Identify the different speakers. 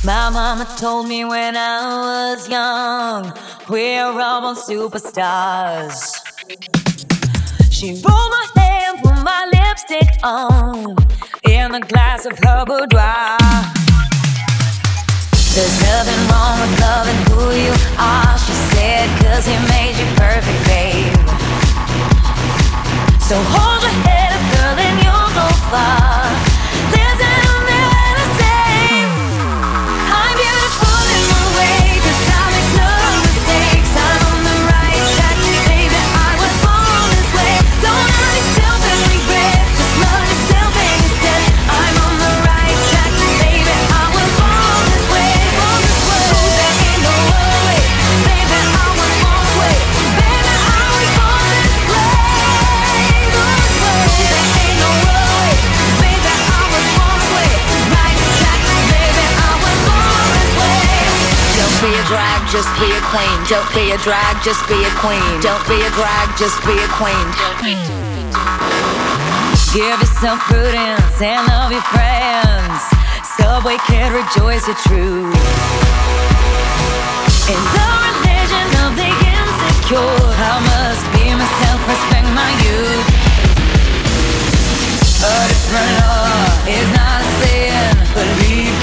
Speaker 1: My mama told me when I was young, we're all born superstars. She rolled my hair, put my lipstick on, in a glass of her boudoir. There's nothing wrong with loving who you are, she said, 'cause he made you perfect, babe. So hold your head up, girl, and you'll go far. There's nothing to say. I'm beautiful in my way, 'cause I make no mistakes. I'm on the right track, baby, I was born this way. Don't hurt yourself and regret, just love yourself instead. I'm on the right track, baby, I was born this way. There ain't no way, baby, I was born this way. Baby, I was born this way. There ain't no way, baby, I was born this way. Right track, baby, I was born this way. Don't be a drag, just be a queen. Don't be a drag, just be a queen. Don't be a drag, just be a queen. Give yourself prudence and love your friends. Subway can rejoice your truth. In the religion of the insecure, I must be myself, respect my youth. A different law is not a sin, believe